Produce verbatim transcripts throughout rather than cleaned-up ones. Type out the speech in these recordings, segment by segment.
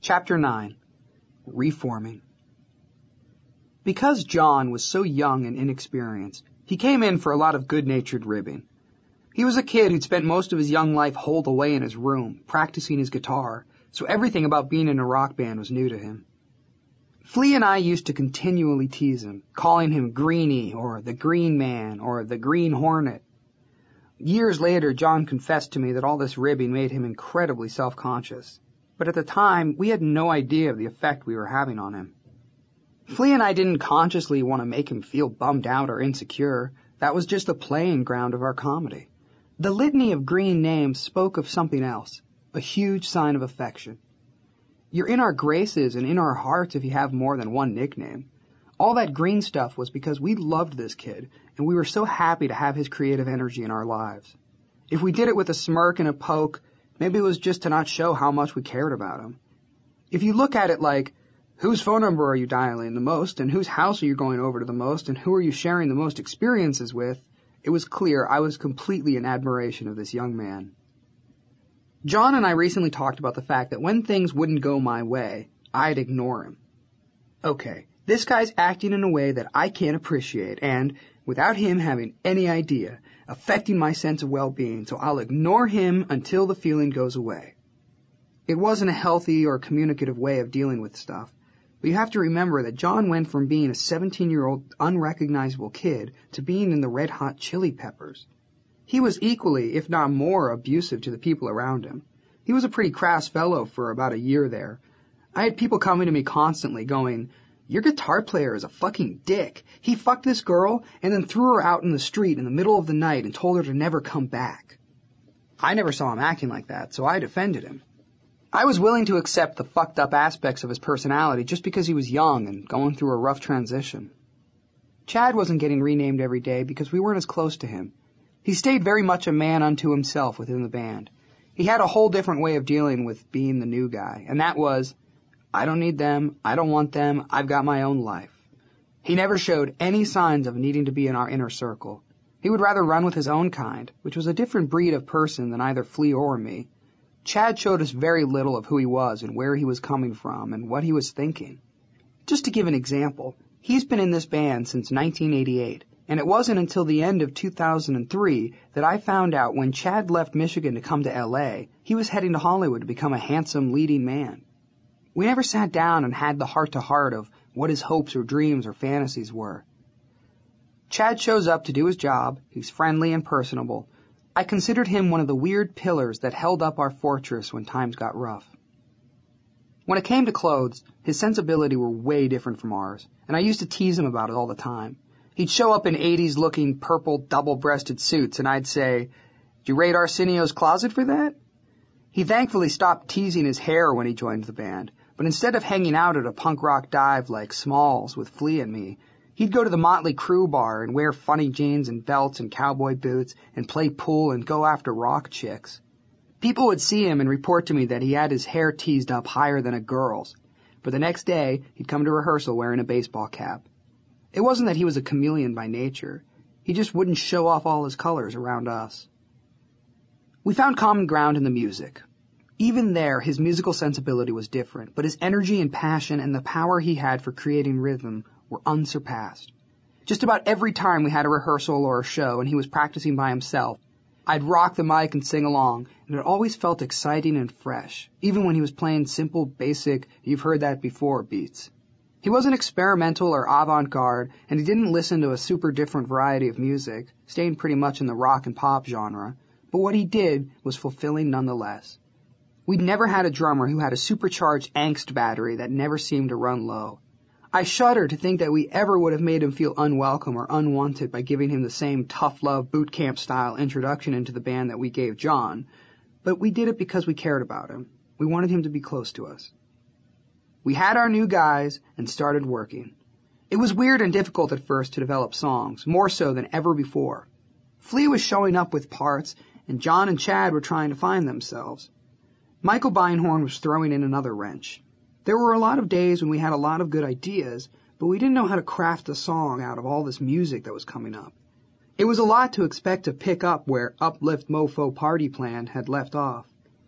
Chapter nine. Reforming. Because John was so young and inexperienced, he came in for a lot of good-natured ribbing. He was a kid who'd spent most of his young life holed away in his room, practicing his guitar, so everything about being in a rock band was new to him. Flea and I used to continually tease him, calling him Greenie, or the Green Man, or the Green Hornet. Years later, John confessed to me that all this ribbing made him incredibly self-conscious. But at the time, we had no idea of the effect we were having on him. Flea and I didn't consciously want to make him feel bummed out or insecure. That was just the playing ground of our comedy. The litany of green names spoke of something else, a huge sign of affection. You're in our graces and in our hearts if you have more than one nickname. All that green stuff was because we loved this kid, and we were so happy to have his creative energy in our lives. If we did it with a smirk and a poke, maybe it was just to not show how much we cared about him. If you look at it like, whose phone number are you dialing the most, and whose house are you going over to the most, and who are you sharing the most experiences with, it was clear I was completely in admiration of this young man. John and I recently talked about the fact that when things wouldn't go my way, I'd ignore him. Okay, this guy's acting in a way that I can't appreciate, and, without him having any idea, affecting my sense of well-being, so I'll ignore him until the feeling goes away. It wasn't a healthy or communicative way of dealing with stuff, but you have to remember that John went from being a seventeen-year-old unrecognizable kid to being in the Red Hot Chili Peppers. He was equally, if not more, abusive to the people around him. He was a pretty crass fellow for about a year there. I had people coming to me constantly going, "Your guitar player is a fucking dick. He fucked this girl and then threw her out in the street in the middle of the night and told her to never come back." I never saw him acting like that, so I defended him. I was willing to accept the fucked up aspects of his personality just because he was young and going through a rough transition. Chad wasn't getting renamed every day because we weren't as close to him. He stayed very much a man unto himself within the band. He had a whole different way of dealing with being the new guy, and that was, I don't need them, I don't want them, I've got my own life. He never showed any signs of needing to be in our inner circle. He would rather run with his own kind, which was a different breed of person than either Flea or me. Chad showed us very little of who he was and where he was coming from and what he was thinking. Just to give an example, he's been in this band since nineteen eighty-eight, and it wasn't until the end of two thousand three that I found out when Chad left Michigan to come to L A, he was heading to Hollywood to become a handsome leading man. We never sat down and had the heart-to-heart of what his hopes or dreams or fantasies were. Chad shows up to do his job, he's friendly and personable. I considered him one of the weird pillars that held up our fortress when times got rough. When it came to clothes, his sensibility were way different from ours, and I used to tease him about it all the time. He'd show up in eighties-looking purple double-breasted suits, and I'd say, "Did you raid Arsenio's closet for that?" He thankfully stopped teasing his hair when he joined the band, but instead of hanging out at a punk rock dive like Smalls with Flea and me, he'd go to the Motley Crue bar and wear funny jeans and belts and cowboy boots and play pool and go after rock chicks. People would see him and report to me that he had his hair teased up higher than a girl's, but the next day he'd come to rehearsal wearing a baseball cap. It wasn't that he was a chameleon by nature. He just wouldn't show off all his colors around us. We found common ground in the music. Even there, his musical sensibility was different, but his energy and passion and the power he had for creating rhythm were unsurpassed. Just about every time we had a rehearsal or a show and he was practicing by himself, I'd rock the mic and sing along, and it always felt exciting and fresh, even when he was playing simple, basic, you've heard that before beats. He wasn't experimental or avant-garde, and he didn't listen to a super different variety of music, staying pretty much in the rock and pop genre, but what he did was fulfilling nonetheless. We'd never had a drummer who had a supercharged angst battery that never seemed to run low. I shudder to think that we ever would have made him feel unwelcome or unwanted by giving him the same tough love boot camp style introduction into the band that we gave John, but we did it because we cared about him. We wanted him to be close to us. We had our new guys and started working. It was weird and difficult at first to develop songs, more so than ever before. Flea was showing up with parts, and John and Chad were trying to find themselves. Michael Beinhorn was throwing in another wrench. There were a lot of days when we had a lot of good ideas, but we didn't know how to craft a song out of all this music that was coming up. It was a lot to expect to pick up where Uplift Mofo Party Plan had left off.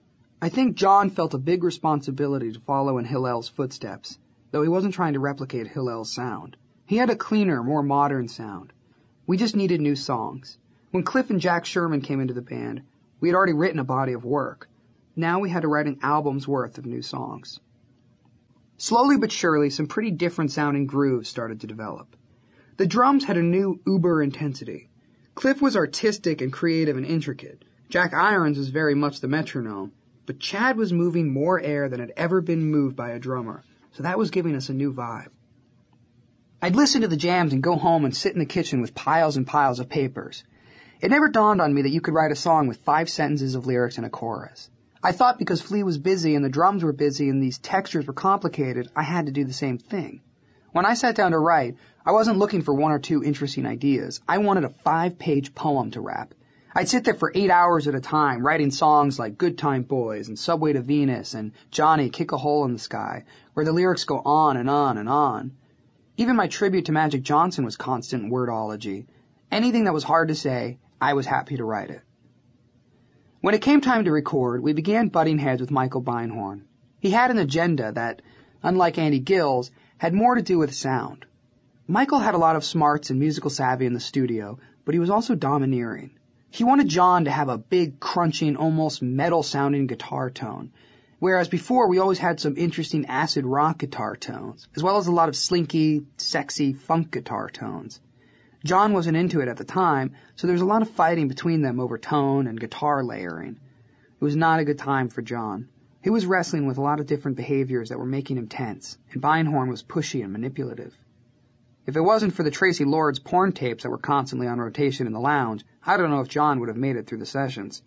I think John felt a big responsibility to follow in Hillel's footsteps, though he wasn't trying to replicate Hillel's sound. He had a cleaner, more modern sound. We just needed new songs. When Cliff and Jack Sherman came into the band, we had already written a body of work. Now we had to write an album's worth of new songs. Slowly but surely, some pretty different sounding grooves started to develop. The drums had a new uber intensity. Cliff was artistic and creative and intricate. Jack Irons was very much the metronome, but Chad was moving more air than had ever been moved by a drummer, so that was giving us a new vibe. I'd listen to the jams and go home and sit in the kitchen with piles and piles of papers. It never dawned on me that you could write a song with five sentences of lyrics and a chorus. I thought because Flea was busy and the drums were busy and these textures were complicated, I had to do the same thing. When I sat down to write, I wasn't looking for one or two interesting ideas. I wanted a five-page poem to rap. I'd sit there for eight hours at a time, writing songs like Good Time Boys and Subway to Venus and Johnny, Kick a Hole in the Sky, where the lyrics go on and on and on. Even my tribute to Magic Johnson was constant wordology. Anything that was hard to say, I was happy to write it. When it came time to record, we began butting heads with Michael Beinhorn. He had an agenda that, unlike Andy Gills, had more to do with sound. Michael had a lot of smarts and musical savvy in the studio, but he was also domineering. He wanted John to have a big, crunching, almost metal-sounding guitar tone, whereas before we always had some interesting acid rock guitar tones, as well as a lot of slinky, sexy funk guitar tones. John wasn't into it at the time, so there was a lot of fighting between them over tone and guitar layering. It was not a good time for John. He was wrestling with a lot of different behaviors that were making him tense, and Beinhorn was pushy and manipulative. If it wasn't for the Tracy Lords porn tapes that were constantly on rotation in the lounge, I don't know if John would have made it through the sessions.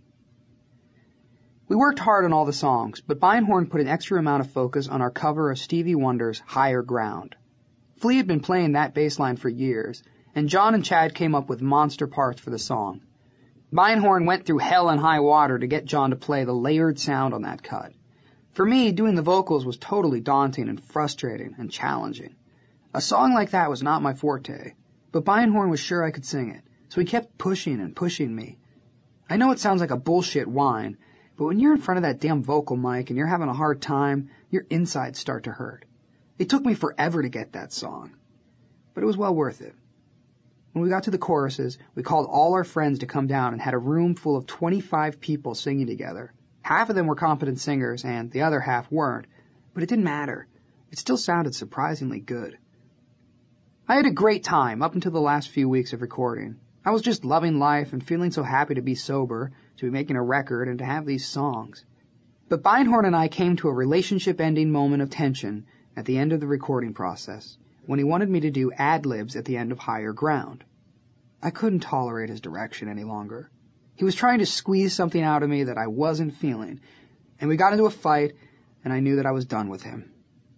We worked hard on all the songs, but Beinhorn put an extra amount of focus on our cover of Stevie Wonder's Higher Ground. Flea had been playing that bass line for years, and John and Chad came up with monster parts for the song. Beinhorn went through hell and high water to get John to play the layered sound on that cut. For me, doing the vocals was totally daunting and frustrating and challenging. A song like that was not my forte, but Beinhorn was sure I could sing it, so he kept pushing and pushing me. I know it sounds like a bullshit whine, but when you're in front of that damn vocal mic and you're having a hard time, your insides start to hurt. It took me forever to get that song, but it was well worth it. When we got to the choruses, we called all our friends to come down and had a room full of twenty-five people singing together. Half of them were competent singers and the other half weren't, but it didn't matter. It still sounded surprisingly good. I had a great time up until the last few weeks of recording. I was just loving life and feeling so happy to be sober, to be making a record, and to have these songs. But Beinhorn and I came to a relationship-ending moment of tension at the end of the recording process, when he wanted me to do ad-libs at the end of Higher Ground. I couldn't tolerate his direction any longer. He was trying to squeeze something out of me that I wasn't feeling, and we got into a fight, and I knew that I was done with him.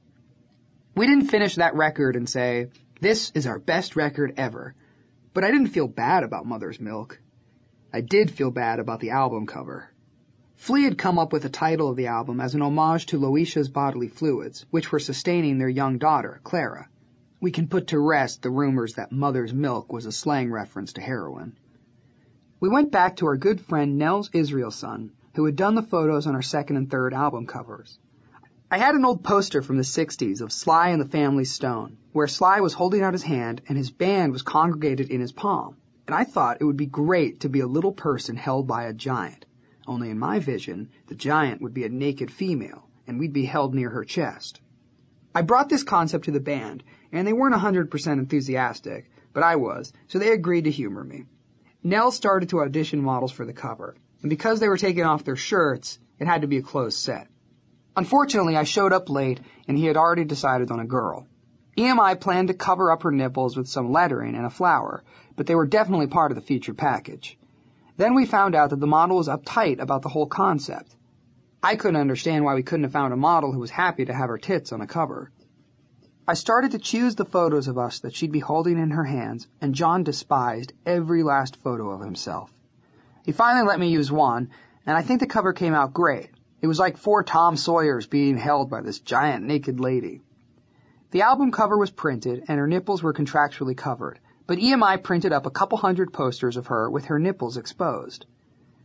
We didn't finish that record and say, "This is our best record ever," but I didn't feel bad about Mother's Milk. I did feel bad about the album cover. Flea had come up with the title of the album as an homage to Louisia's bodily fluids, which were sustaining their young daughter, Clara. We can put to rest the rumors that Mother's Milk was a slang reference to heroin. We went back to our good friend Nels Israelson, who had done the photos on our second and third album covers. I had an old poster from the sixties of Sly and the Family Stone, where Sly was holding out his hand and his band was congregated in his palm, and I thought it would be great to be a little person held by a giant. Only in my vision, the giant would be a naked female, and we'd be held near her chest. I brought this concept to the band, and they weren't one hundred percent enthusiastic, but I was, so they agreed to humor me. Nell started to audition models for the cover, and because they were taking off their shirts, it had to be a closed set. Unfortunately, I showed up late, and he had already decided on a girl. E M I planned to cover up her nipples with some lettering and a flower, but they were definitely part of the feature package. Then we found out that the model was uptight about the whole concept. I couldn't understand why we couldn't have found a model who was happy to have her tits on a cover. I started to choose the photos of us that she'd be holding in her hands, and John despised every last photo of himself. He finally let me use one, and I think the cover came out great. It was like four Tom Sawyers being held by this giant naked lady. The album cover was printed, and her nipples were contractually covered, but E M I printed up a couple hundred posters of her with her nipples exposed.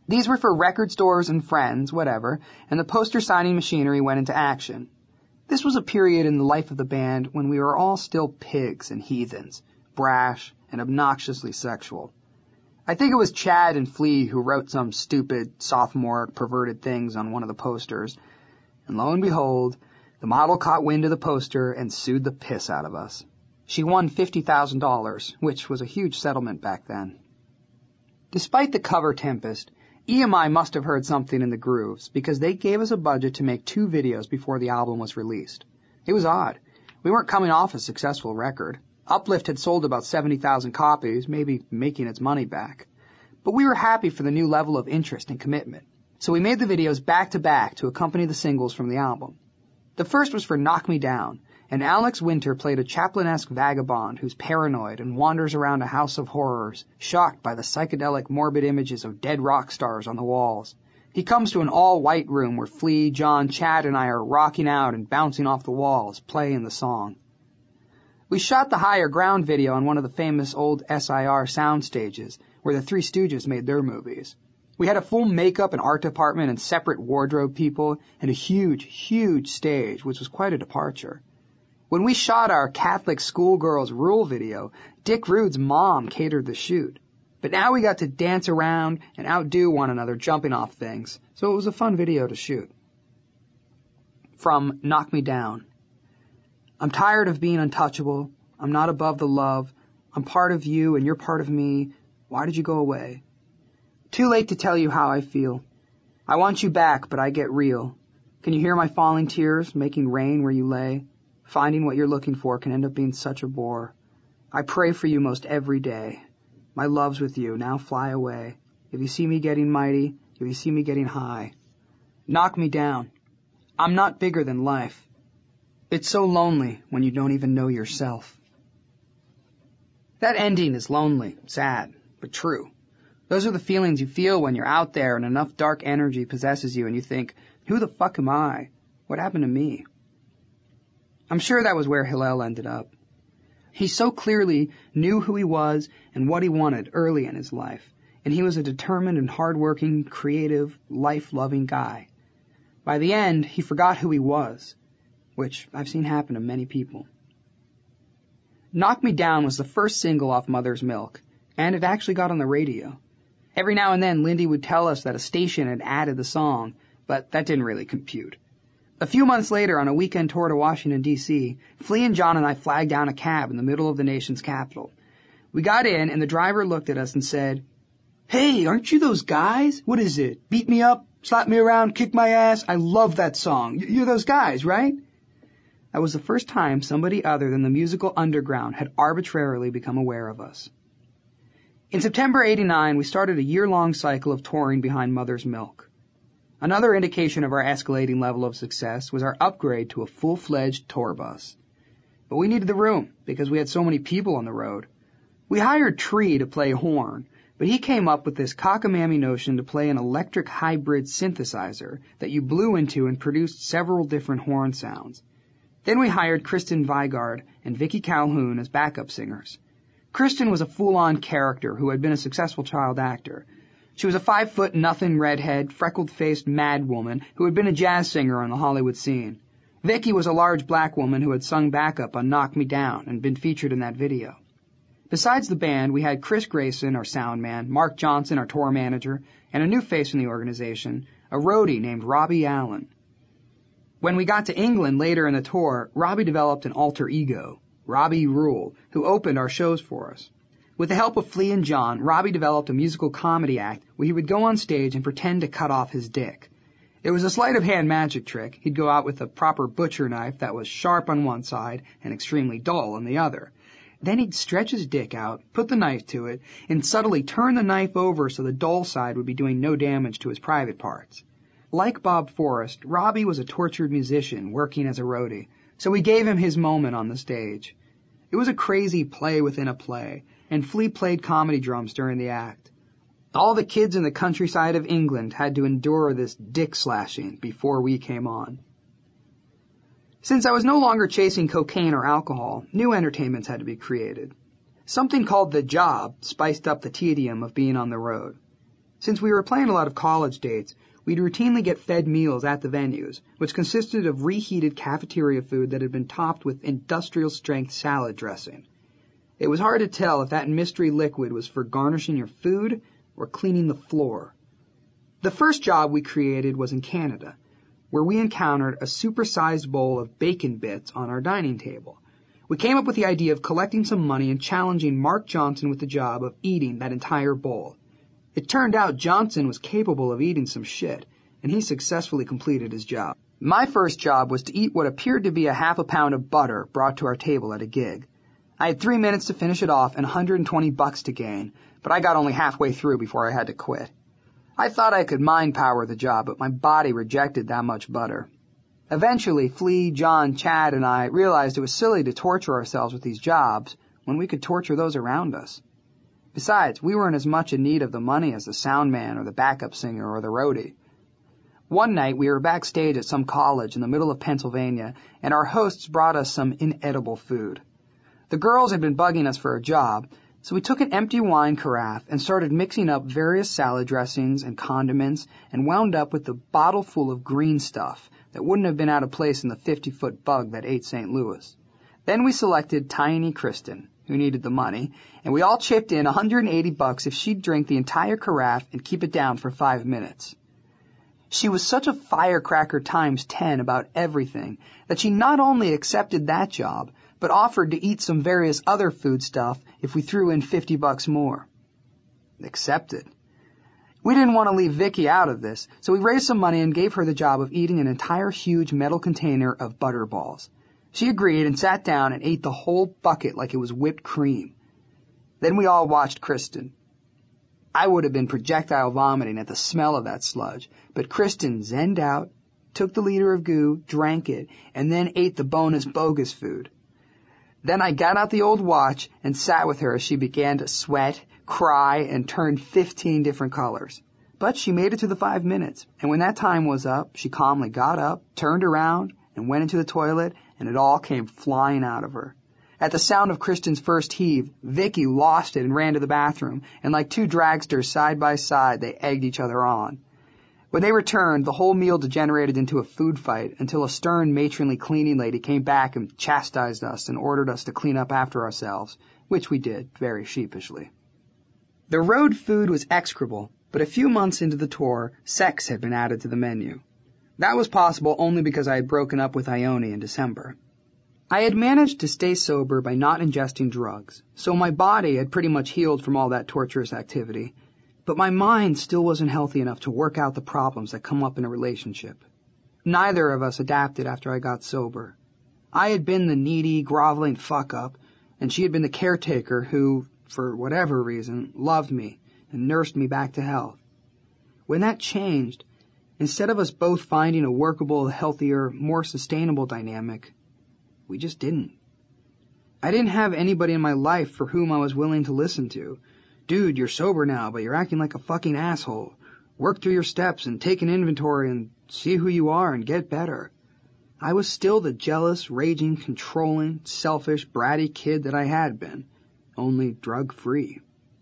These were for record stores and friends, whatever, and the poster signing machinery went into action. This was a period in the life of the band when we were all still pigs and heathens, brash and obnoxiously sexual. I think it was Chad and Flea who wrote some stupid, sophomore, perverted things on one of the posters, and lo and behold, the model caught wind of the poster and sued the piss out of us. She won fifty thousand dollars, which was a huge settlement back then. Despite the cover tempest, E M I must have heard something in the grooves, because they gave us a budget to make two videos before the album was released. It was odd. We weren't coming off a successful record. Uplift had sold about seventy thousand copies, maybe making its money back. But we were happy for the new level of interest and commitment. So we made the videos back-to-back to accompany the singles from the album. The first was for Knock Me Down, and Alex Winter played a Chaplin-esque vagabond who's paranoid and wanders around a house of horrors, shocked by the psychedelic morbid images of dead rock stars on the walls. He comes to an all-white room where Flea, John, Chad, and I are rocking out and bouncing off the walls, playing the song. We shot the Higher Ground video on one of the famous old S I R sound stages, where the Three Stooges made their movies. We had a full makeup and art department and separate wardrobe people, and a huge, huge stage, which was quite a departure. When we shot our Catholic Schoolgirls Rule video, Dick Rude's mom catered the shoot. But now we got to dance around and outdo one another jumping off things, so it was a fun video to shoot. From Knock Me Down. I'm tired of being untouchable. I'm not above the love. I'm part of you and you're part of me. Why did you go away? Too late to tell you how I feel. I want you back, but I get real. Can you hear my falling tears, making rain where you lay? Finding what you're looking for can end up being such a bore. I pray for you most every day. My love's with you, now fly away. If you see me getting mighty, if you see me getting high. Knock me down. I'm not bigger than life. It's so lonely when you don't even know yourself. That ending is lonely, sad, but true. Those are the feelings you feel when you're out there and enough dark energy possesses you and you think, who the fuck am I? What happened to me? I'm sure that was where Hillel ended up. He so clearly knew who he was and what he wanted early in his life, and he was a determined and hard-working, creative, life-loving guy. By the end, he forgot who he was, which I've seen happen to many people. Knock Me Down was the first single off Mother's Milk, and it actually got on the radio. Every now and then, Lindy would tell us that a station had added the song, but that didn't really compute. A few months later, on a weekend tour to Washington, D C, Flea and John and I flagged down a cab in the middle of the nation's capital. We got in, and the driver looked at us and said, "Hey, aren't you those guys? What is it? Beat me up? Slap me around? Kick my ass? I love that song. You're those guys, right?" That was the first time somebody other than the musical underground had arbitrarily become aware of us. In September eighty-nine, we started a year-long cycle of touring behind Mother's Milk. Another indication of our escalating level of success was our upgrade to a full-fledged tour bus. But we needed the room because we had so many people on the road. We hired Tree to play horn, but he came up with this cockamamie notion to play an electric hybrid synthesizer that you blew into and produced several different horn sounds. Then we hired Kristen Vigard and Vicky Calhoun as backup singers. Kristen was a full-on character who had been a successful child actor. She was a five-foot-nothing redhead, freckled-faced mad woman who had been a jazz singer on the Hollywood scene. Vicky was a large black woman who had sung backup on Knock Me Down and been featured in that video. Besides the band, we had Chris Grayson, our sound man, Mark Johnson, our tour manager, and a new face in the organization, a roadie named Robbie Allen. When we got to England later in the tour, Robbie developed an alter ego, Robbie Rule, who opened our shows for us. With the help of Flea and John, Robbie developed a musical comedy act where he would go on stage and pretend to cut off his dick. It was a sleight-of-hand magic trick. He'd go out with a proper butcher knife that was sharp on one side and extremely dull on the other. Then he'd stretch his dick out, put the knife to it, and subtly turn the knife over so the dull side would be doing no damage to his private parts. Like Bob Forrest, Robbie was a tortured musician working as a roadie, so we gave him his moment on the stage. It was a crazy play within a play, and Flea played comedy drums during the act. All the kids in the countryside of England had to endure this dick slashing before we came on. Since I was no longer chasing cocaine or alcohol, new entertainments had to be created. Something called The Job spiced up the tedium of being on the road. Since we were playing a lot of college dates, we'd routinely get fed meals at the venues, which consisted of reheated cafeteria food that had been topped with industrial-strength salad dressing. It was hard to tell if that mystery liquid was for garnishing your food or cleaning the floor. The first job we created was in Canada, where we encountered a supersized bowl of bacon bits on our dining table. We came up with the idea of collecting some money and challenging Mark Johnson with the job of eating that entire bowl. It turned out Johnson was capable of eating some shit, and he successfully completed his job. My first job was to eat what appeared to be a half a pound of butter brought to our table at a gig. I had three minutes to finish it off and one hundred twenty bucks to gain, but I got only halfway through before I had to quit. I thought I could mind power the job, but my body rejected that much butter. Eventually, Flea, John, Chad, and I realized it was silly to torture ourselves with these jobs when we could torture those around us. Besides, we weren't as much in need of the money as the sound man or the backup singer or the roadie. One night, we were backstage at some college in the middle of Pennsylvania, and our hosts brought us some inedible food. The girls had been bugging us for a job, so we took an empty wine carafe and started mixing up various salad dressings and condiments and wound up with a bottle full of green stuff that wouldn't have been out of place in the fifty-foot bug that ate Saint Louis. Then we selected Tiny Kristen, who needed the money, and we all chipped in one hundred eighty bucks if she'd drink the entire carafe and keep it down for five minutes. She was such a firecracker times ten about everything that she not only accepted that job, but offered to eat some various other food stuff if we threw in fifty bucks more. Accepted. We didn't want to leave Vicky out of this, so we raised some money and gave her the job of eating an entire huge metal container of butterballs. She agreed and sat down and ate the whole bucket like it was whipped cream. Then we all watched Kristen. I would have been projectile vomiting at the smell of that sludge, but Kristen zenned out, took the liter of goo, drank it, and then ate the bonus bogus food. Then I got out the old watch and sat with her as she began to sweat, cry, and turn fifteen different colors. But she made it to the five minutes, and when that time was up, she calmly got up, turned around, and went into the toilet, and it all came flying out of her. At the sound of Kristen's first heave, Vicky lost it and ran to the bathroom, and like two dragsters side by side, they egged each other on. When they returned, the whole meal degenerated into a food fight until a stern matronly cleaning lady came back and chastised us and ordered us to clean up after ourselves, which we did very sheepishly. The road food was execrable, but a few months into the tour, sex had been added to the menu. That was possible only because I had broken up with Ione in December. I had managed to stay sober by not ingesting drugs, so my body had pretty much healed from all that torturous activity, but my mind still wasn't healthy enough to work out the problems that come up in a relationship. Neither of us adapted after I got sober. I had been the needy, groveling fuck-up, and she had been the caretaker who, for whatever reason, loved me and nursed me back to health. When that changed, instead of us both finding a workable, healthier, more sustainable dynamic, we just didn't. I didn't have anybody in my life for whom I was willing to listen to. Dude, you're sober now, but you're acting like a fucking asshole. Work through your steps and take an inventory and see who you are and get better. I was still the jealous, raging, controlling, selfish, bratty kid that I had been, only drug-free.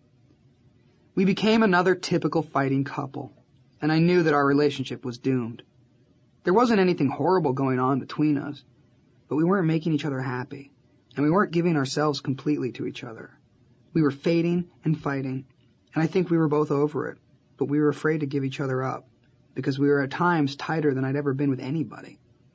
We became another typical fighting couple, and I knew that our relationship was doomed. There wasn't anything horrible going on between us, but we weren't making each other happy, and we weren't giving ourselves completely to each other. We were fading and fighting, and I think we were both over it, but we were afraid to give each other up, because we were at times tighter than I'd ever been with anybody.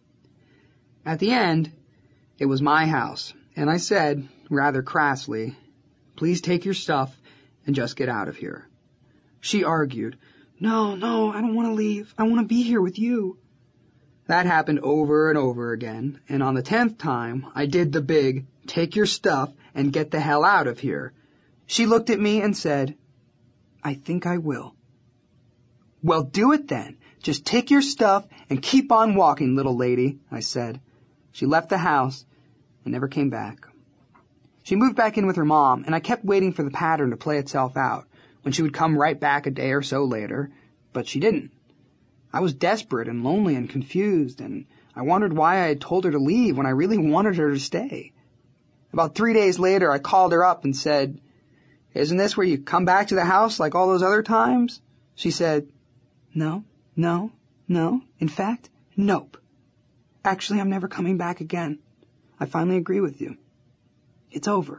At the end, it was my house, and I said, rather crassly, "Please take your stuff and just get out of here." She argued, "No, no, I don't want to leave. I want to be here with you." That happened over and over again, and on the tenth time, I did the big, "Take your stuff and get the hell out of here." She looked at me and said, "I think I will." "Well, do it then. Just take your stuff and keep on walking, little lady," I said. She left the house and never came back. She moved back in with her mom, and I kept waiting for the pattern to play itself out, when she would come right back a day or so later, but she didn't. I was desperate and lonely and confused, and I wondered why I had told her to leave when I really wanted her to stay. About three days later, I called her up and said, "Isn't this where you come back to the house like all those other times?" She said, "No, no, no. In fact, nope. Actually, I'm never coming back again. I finally agree with you. It's over."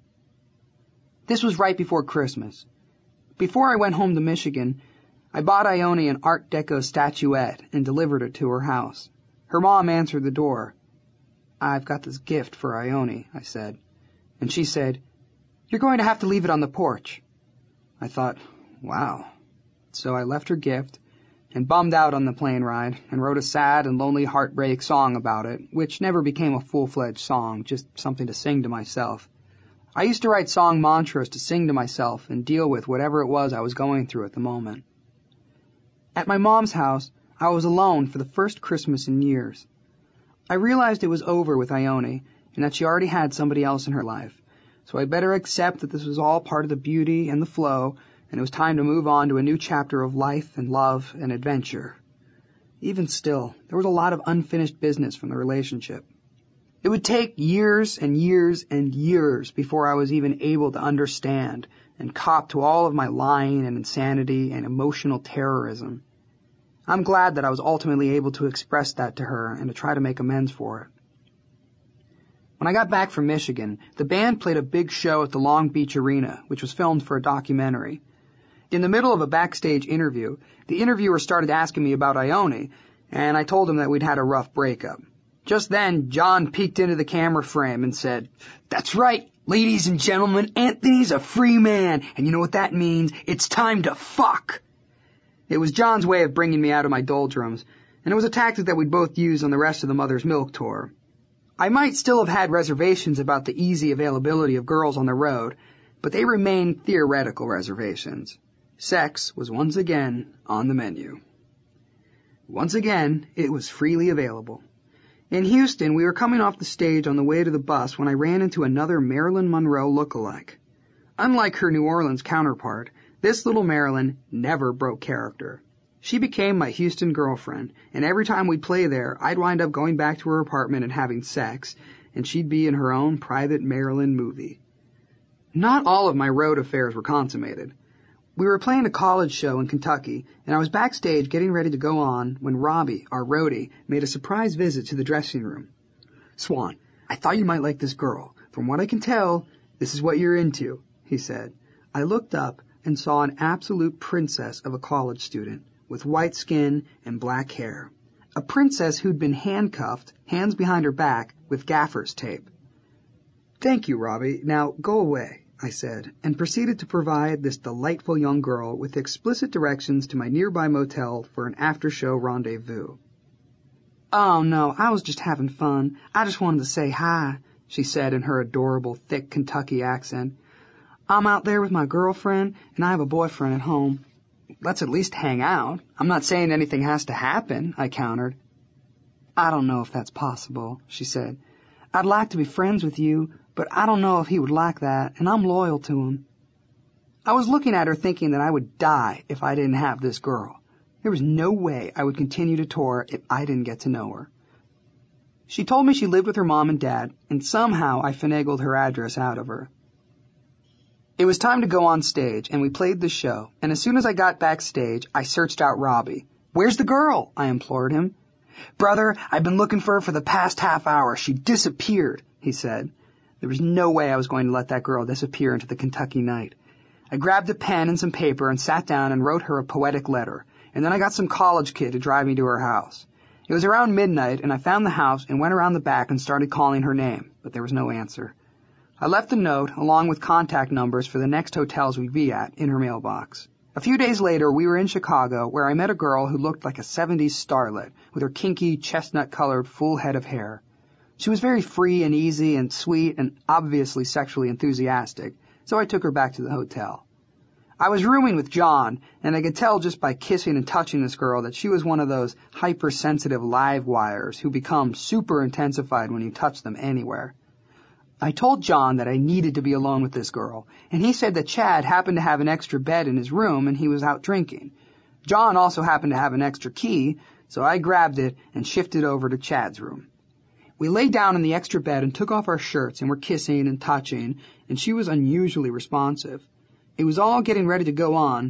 This was right before Christmas. Before I went home to Michigan, I bought Ione an Art Deco statuette and delivered it to her house. Her mom answered the door. "I've got this gift for Ione," I said. And she said, "You're going to have to leave it on the porch." I thought, wow. So I left her gift and bummed out on the plane ride and wrote a sad and lonely heartbreak song about it, which never became a full-fledged song, just something to sing to myself. I used to write song mantras to sing to myself and deal with whatever it was I was going through at the moment. At my mom's house, I was alone for the first Christmas in years. I realized it was over with Ione and that she already had somebody else in her life, so I better accept that this was all part of the beauty and the flow, and it was time to move on to a new chapter of life and love and adventure. Even still, there was a lot of unfinished business from the relationship. It would take years and years and years before I was even able to understand and cop to all of my lying and insanity and emotional terrorism. I'm glad that I was ultimately able to express that to her and to try to make amends for it. When I got back from Michigan, the band played a big show at the Long Beach Arena, which was filmed for a documentary. In the middle of a backstage interview, the interviewer started asking me about Ione, and I told him that we'd had a rough breakup. Just then, John peeked into the camera frame and said, "That's right, ladies and gentlemen, Anthony's a free man, and you know what that means? It's time to fuck." It was John's way of bringing me out of my doldrums, and it was a tactic that we'd both use on the rest of the Mother's Milk tour. I might still have had reservations about the easy availability of girls on the road, but they remained theoretical reservations. Sex was once again on the menu. Once again, it was freely available. In Houston, we were coming off the stage on the way to the bus when I ran into another Marilyn Monroe look-alike. Unlike her New Orleans counterpart, this little Marilyn never broke character. She became my Houston girlfriend, and every time we'd play there, I'd wind up going back to her apartment and having sex, and she'd be in her own private Marilyn movie. Not all of my road affairs were consummated. We were playing a college show in Kentucky, and I was backstage getting ready to go on when Robbie, our roadie, made a surprise visit to the dressing room. "Swan, I thought you might like this girl. From what I can tell, this is what you're into," he said. I looked up and saw an absolute princess of a college student, with white skin and black hair. A princess who'd been handcuffed, hands behind her back, with gaffer's tape. "Thank you, Robbie. Now go away," I said, and proceeded to provide this delightful young girl with explicit directions to my nearby motel for an after-show rendezvous. "Oh, no, I was just having fun. I just wanted to say hi," she said in her adorable, thick Kentucky accent. "I'm out there with my girlfriend, and I have a boyfriend at home. Let's at least hang out. I'm not saying anything has to happen," I countered. "I don't know if that's possible," she said. "I'd like to be friends with you, but I don't know if he would like that, and I'm loyal to him." I was looking at her thinking that I would die if I didn't have this girl. There was no way I would continue to tour if I didn't get to know her. She told me she lived with her mom and dad, and somehow I finagled her address out of her. It was time to go on stage, and we played the show, and as soon as I got backstage, I searched out Robbie. "Where's the girl?" I implored him. "Brother, I've been looking for her for the past half hour. She disappeared," he said. There was no way I was going to let that girl disappear into the Kentucky night. I grabbed a pen and some paper and sat down and wrote her a poetic letter, and then I got some college kid to drive me to her house. It was around midnight, and I found the house and went around the back and started calling her name, but there was no answer. I left a note, along with contact numbers for the next hotels we'd be at, in her mailbox. A few days later, we were in Chicago, where I met a girl who looked like a seventies starlet, with her kinky, chestnut-colored, full head of hair. She was very free and easy and sweet and obviously sexually enthusiastic, so I took her back to the hotel. I was rooming with John, and I could tell just by kissing and touching this girl that she was one of those hypersensitive live wires who become super intensified when you touch them anywhere. I told John that I needed to be alone with this girl, and he said that Chad happened to have an extra bed in his room and he was out drinking. John also happened to have an extra key, so I grabbed it and shifted over to Chad's room. We lay down in the extra bed and took off our shirts and were kissing and touching, and she was unusually responsive. It was all getting ready to go on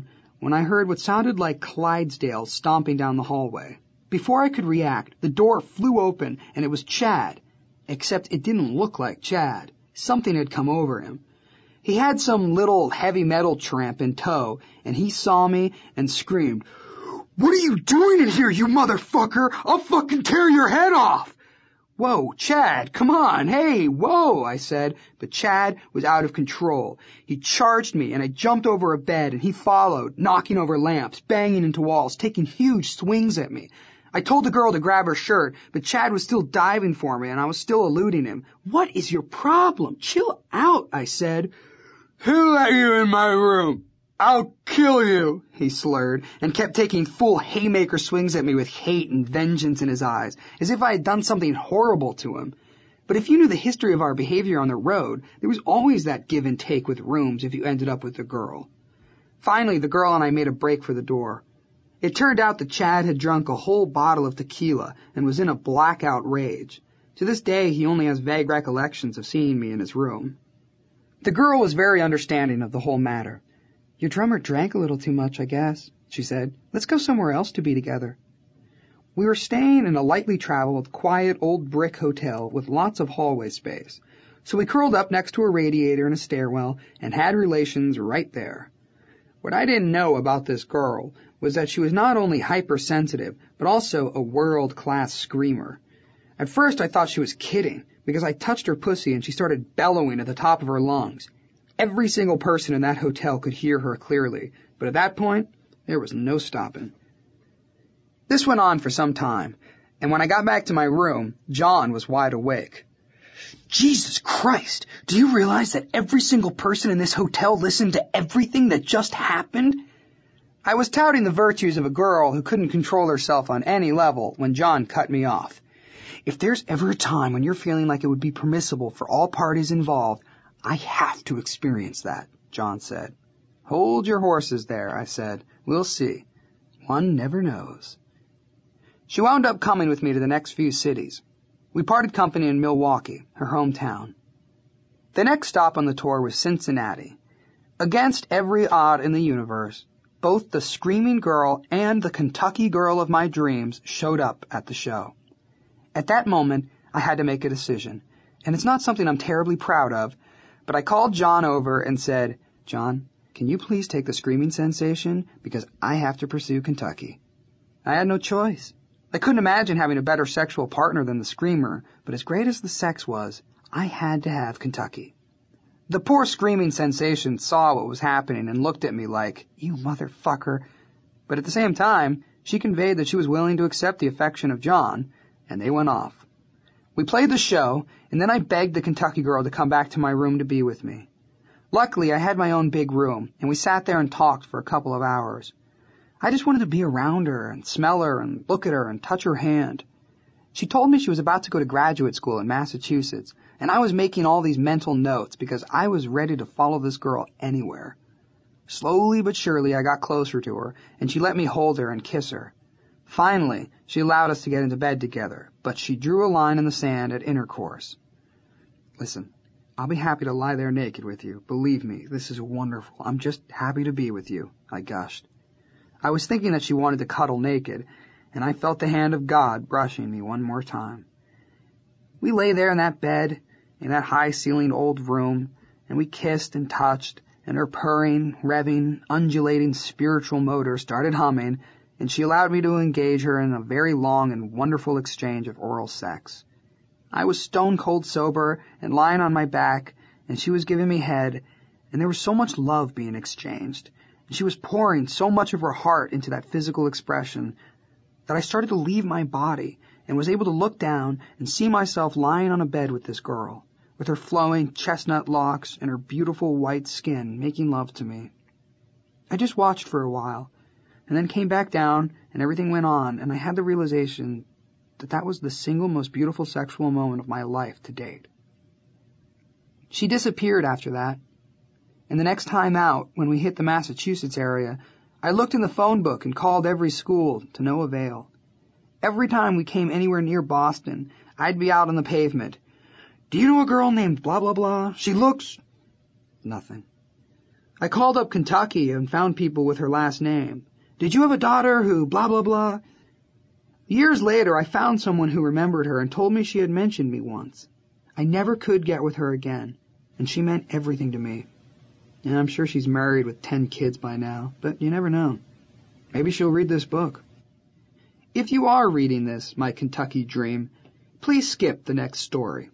when I heard what sounded like Clydesdale stomping down the hallway. Before I could react, the door flew open, and it was Chad. Except it didn't look like Chad. Something had come over him. He had some little heavy metal tramp in tow, and he saw me and screamed, "What are you doing in here, you motherfucker? I'll fucking tear your head off!" "Whoa, Chad, come on, hey, whoa," I said, but Chad was out of control. He charged me, and I jumped over a bed, and he followed, knocking over lamps, banging into walls, taking huge swings at me. I told the girl to grab her shirt, but Chad was still diving for me, and I was still eluding him. "What is your problem? Chill out," I said. "Who let you in my room? I'll kill you," he slurred, and kept taking full haymaker swings at me with hate and vengeance in his eyes, as if I had done something horrible to him. But if you knew the history of our behavior on the road, there was always that give and take with rooms if you ended up with the girl. Finally, the girl and I made a break for the door. It turned out that Chad had drunk a whole bottle of tequila and was in a blackout rage. To this day, he only has vague recollections of seeing me in his room. The girl was very understanding of the whole matter. "Your drummer drank a little too much, I guess," she said. "Let's go somewhere else to be together." We were staying in a lightly traveled, quiet old brick hotel with lots of hallway space, so we curled up next to a radiator in a stairwell and had relations right there. What I didn't know about this girl was that she was not only hypersensitive, but also a world-class screamer. At first I thought she was kidding, because I touched her pussy and she started bellowing at the top of her lungs. Every single person in that hotel could hear her clearly, but at that point, there was no stopping. This went on for some time, and when I got back to my room, John was wide awake. "Jesus Christ, do you realize that every single person in this hotel listened to everything that just happened?" I was touting the virtues of a girl who couldn't control herself on any level when John cut me off. "If there's ever a time when you're feeling like it would be permissible for all parties involved, I have to experience that," John said. "Hold your horses there," I said. "We'll see. One never knows." She wound up coming with me to the next few cities. We parted company in Milwaukee, her hometown. The next stop on the tour was Cincinnati. Against every odd in the universe, both the screaming girl and the Kentucky girl of my dreams showed up at the show. At that moment, I had to make a decision, and it's not something I'm terribly proud of, but I called John over and said, "John, can you please take the screaming sensation, because I have to pursue Kentucky." I had no choice. I couldn't imagine having a better sexual partner than the screamer, but as great as the sex was, I had to have Kentucky. The poor screaming sensation saw what was happening and looked at me like, "You motherfucker." But at the same time, she conveyed that she was willing to accept the affection of John, and they went off. We played the show, and then I begged the Kentucky girl to come back to my room to be with me. Luckily, I had my own big room, and we sat there and talked for a couple of hours. I just wanted to be around her and smell her and look at her and touch her hand. She told me she was about to go to graduate school in Massachusetts, and I was making all these mental notes because I was ready to follow this girl anywhere. Slowly but surely I got closer to her, and she let me hold her and kiss her. Finally, she allowed us to get into bed together, but she drew a line in the sand at intercourse. "Listen, I'll be happy to lie there naked with you. Believe me, this is wonderful. I'm just happy to be with you," I gushed. I was thinking that she wanted to cuddle naked, and I felt the hand of God brushing me one more time. We lay there in that bed, in that high-ceilinged old room, and we kissed and touched, and her purring, revving, undulating spiritual motor started humming, and she allowed me to engage her in a very long and wonderful exchange of oral sex. I was stone-cold sober and lying on my back, and she was giving me head, and there was so much love being exchanged, and she was pouring so much of her heart into that physical expression that I started to leave my body and was able to look down and see myself lying on a bed with this girl, with her flowing chestnut locks and her beautiful white skin making love to me. I just watched for a while, and then came back down, and everything went on, and I had the realization that that was the single most beautiful sexual moment of my life to date. She disappeared after that, and the next time out, when we hit the Massachusetts area, I looked in the phone book and called every school to no avail. Every time we came anywhere near Boston, I'd be out on the pavement. "Do you know a girl named blah blah blah? She looks..." Nothing. I called up Kentucky and found people with her last name. Did you have a daughter who blah, blah, blah? Years later, I found someone who remembered her and told me she had mentioned me once. I never could get with her again, and she meant everything to me. And I'm sure she's married with ten kids by now, but you never know. Maybe she'll read this book. If you are reading this, my Kentucky dream, please skip the next story.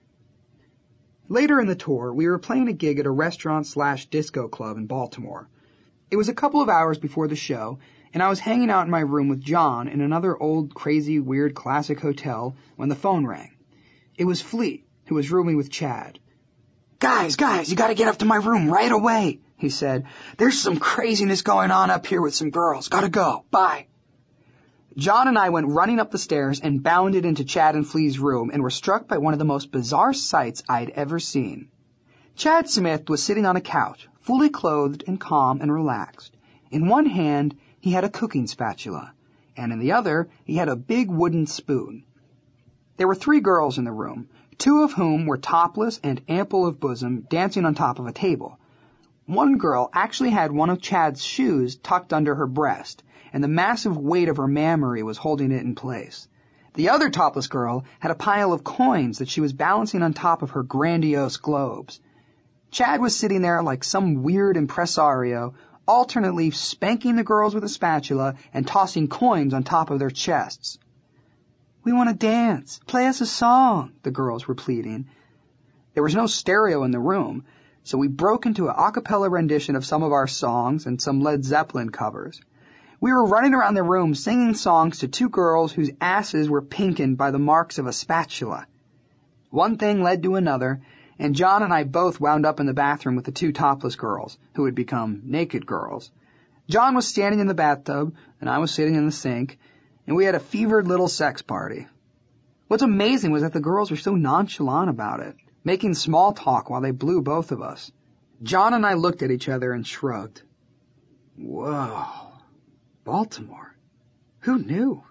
Later in the tour, we were playing a gig at a restaurant slash disco club in Baltimore. It was a couple of hours before the show, and I was hanging out in my room with John in another old, crazy, weird, classic hotel when the phone rang. It was Flea, who was rooming with Chad. "Guys, guys, you gotta get up to my room right away," he said. "There's some craziness going on up here with some girls. Gotta go. Bye." John and I went running up the stairs and bounded into Chad and Flea's room and were struck by one of the most bizarre sights I'd ever seen. Chad Smith was sitting on a couch, fully clothed and calm and relaxed. In one hand, he had a cooking spatula, and in the other, he had a big wooden spoon. There were three girls in the room, two of whom were topless and ample of bosom, dancing on top of a table. One girl actually had one of Chad's shoes tucked under her breast, and the massive weight of her mammary was holding it in place. The other topless girl had a pile of coins that she was balancing on top of her grandiose globes. Chad was sitting there like some weird impresario, alternately spanking the girls with a spatula and tossing coins on top of their chests. "We want to dance. Play us a song," the girls were pleading. There was no stereo in the room, so we broke into an a cappella rendition of some of our songs and some Led Zeppelin covers. We were running around the room singing songs to two girls whose asses were pinkened by the marks of a spatula. One thing led to another, and John and I both wound up in the bathroom with the two topless girls, who had become naked girls. John was standing in the bathtub, and I was sitting in the sink, and we had a fevered little sex party. What's amazing was that the girls were so nonchalant about it, making small talk while they blew both of us. John and I looked at each other and shrugged. Whoa. Baltimore. Who knew?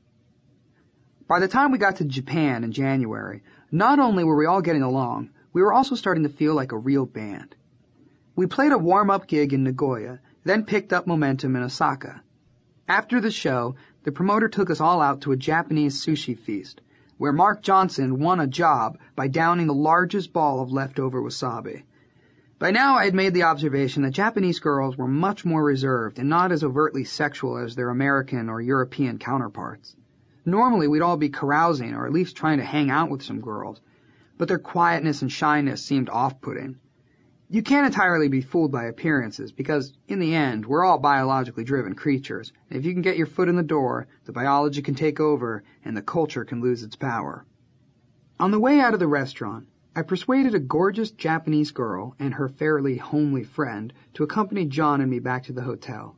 By the time we got to Japan in January, not only were we all getting along, we were also starting to feel like a real band. We played a warm-up gig in Nagoya, then picked up momentum in Osaka. After the show, the promoter took us all out to a Japanese sushi feast, where Mark Johnson won a job by downing the largest ball of leftover wasabi. By now I had made the observation that Japanese girls were much more reserved and not as overtly sexual as their American or European counterparts. Normally we'd all be carousing or at least trying to hang out with some girls, but their quietness and shyness seemed off-putting. You can't entirely be fooled by appearances because, in the end, we're all biologically driven creatures, and if you can get your foot in the door, the biology can take over and the culture can lose its power. On the way out of the restaurant, I persuaded a gorgeous Japanese girl and her fairly homely friend to accompany John and me back to the hotel.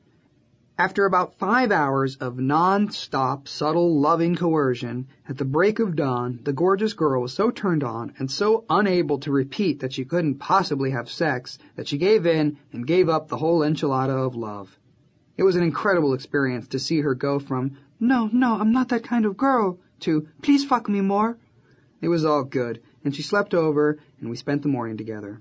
After about five hours of non-stop, subtle, loving coercion, at the break of dawn, the gorgeous girl was so turned on and so unable to repeat that she couldn't possibly have sex that she gave in and gave up the whole enchilada of love. It was an incredible experience to see her go from, "No, no, I'm not that kind of girl," to, "Please fuck me more." It was all good, and she slept over, and we spent the morning together.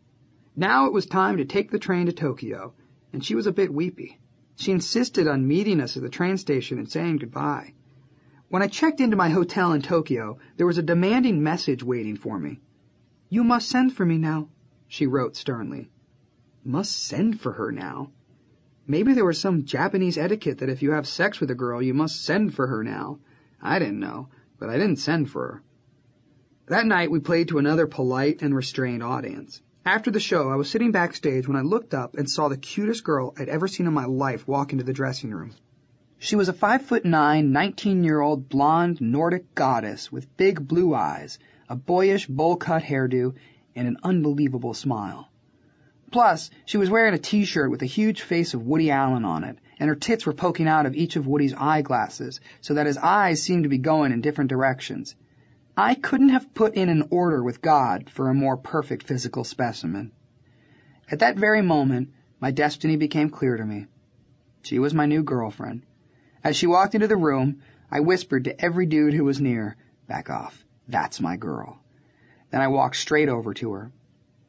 Now it was time to take the train to Tokyo, and she was a bit weepy. She insisted on meeting us at the train station and saying goodbye. When I checked into my hotel in Tokyo, there was a demanding message waiting for me. "You must send for me now," she wrote sternly. Must send for her now? Maybe there was some Japanese etiquette that if you have sex with a girl, you must send for her now. I didn't know, but I didn't send for her. That night we played to another polite and restrained audience. After the show, I was sitting backstage when I looked up and saw the cutest girl I'd ever seen in my life walk into the dressing room. She was a five foot nine, nineteen-year-old blonde Nordic goddess with big blue eyes, a boyish bowl-cut hairdo, and an unbelievable smile. Plus, she was wearing a t-shirt with a huge face of Woody Allen on it, and her tits were poking out of each of Woody's eyeglasses, so that his eyes seemed to be going in different directions. I couldn't have put in an order with God for a more perfect physical specimen. At that very moment, my destiny became clear to me. She was my new girlfriend. As she walked into the room, I whispered to every dude who was near, "Back off. That's my girl." Then I walked straight over to her.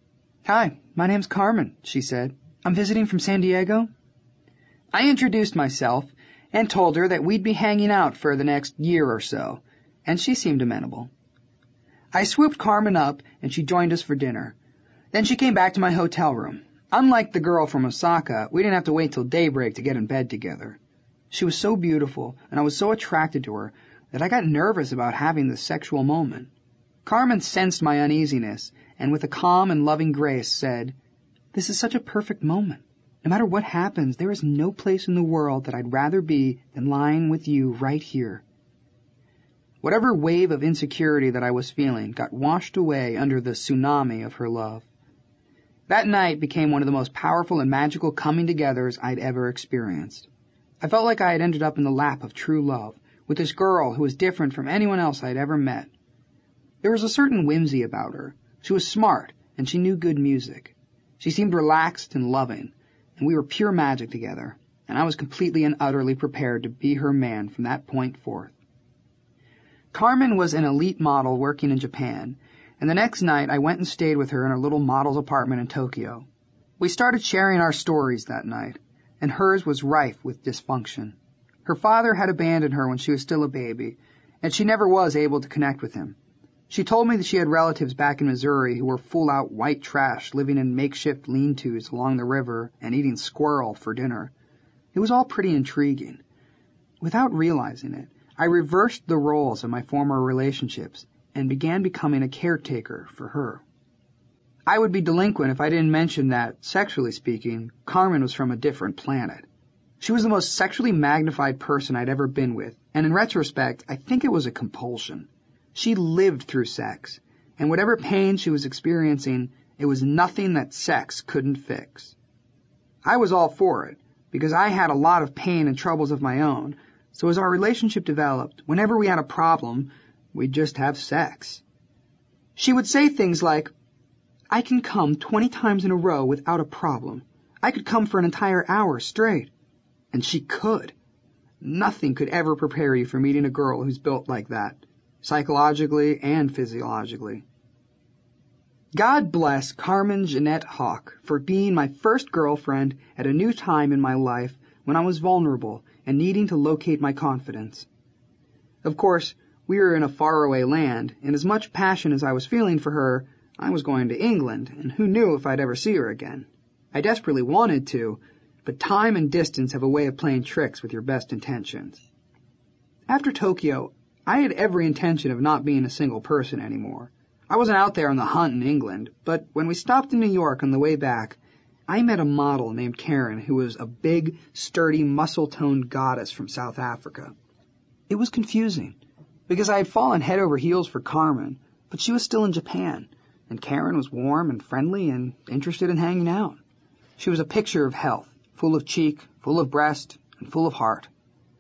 "Hi, my name's Carmen," she said. "I'm visiting from San Diego." I introduced myself and told her that we'd be hanging out for the next year or so, and she seemed amenable. I swooped Carmen up, and she joined us for dinner. Then she came back to my hotel room. Unlike the girl from Osaka, we didn't have to wait till daybreak to get in bed together. She was so beautiful, and I was so attracted to her, that I got nervous about having this sexual moment. Carmen sensed my uneasiness, and with a calm and loving grace said, "This is such a perfect moment. No matter what happens, there is no place in the world that I'd rather be than lying with you right here." Whatever wave of insecurity that I was feeling got washed away under the tsunami of her love. That night became one of the most powerful and magical coming-togethers I'd ever experienced. I felt like I had ended up in the lap of true love, with this girl who was different from anyone else I'd ever met. There was a certain whimsy about her. She was smart, and she knew good music. She seemed relaxed and loving, and we were pure magic together, and I was completely and utterly prepared to be her man from that point forth. Carmen was an elite model working in Japan, and the next night I went and stayed with her in her little model's apartment in Tokyo. We started sharing our stories that night, and hers was rife with dysfunction. Her father had abandoned her when she was still a baby, and she never was able to connect with him. She told me that she had relatives back in Missouri who were full-out white trash living in makeshift lean-tos along the river and eating squirrel for dinner. It was all pretty intriguing. Without realizing it, I reversed the roles of my former relationships and began becoming a caretaker for her. I would be delinquent if I didn't mention that, sexually speaking, Carmen was from a different planet. She was the most sexually magnified person I'd ever been with, and in retrospect, I think it was a compulsion. She lived through sex, and whatever pain she was experiencing, it was nothing that sex couldn't fix. I was all for it, because I had a lot of pain and troubles of my own, so as our relationship developed, whenever we had a problem, we'd just have sex. She would say things like, "I can come twenty times in a row without a problem. I could come for an entire hour straight." And she could. Nothing could ever prepare you for meeting a girl who's built like that, psychologically and physiologically. God bless Carmen Jeanette Hawk for being my first girlfriend at a new time in my life when I was vulnerable and needing to locate my confidence. Of course, we were in a faraway land, and as much passion as I was feeling for her, I was going to England, and who knew if I'd ever see her again. I desperately wanted to, but time and distance have a way of playing tricks with your best intentions. After Tokyo, I had every intention of not being a single person anymore. I wasn't out there on the hunt in England, but when we stopped in New York on the way back, I met a model named Karen who was a big, sturdy, muscle-toned goddess from South Africa. It was confusing, because I had fallen head over heels for Carmen, but she was still in Japan, and Karen was warm and friendly and interested in hanging out. She was a picture of health, full of cheek, full of breast, and full of heart.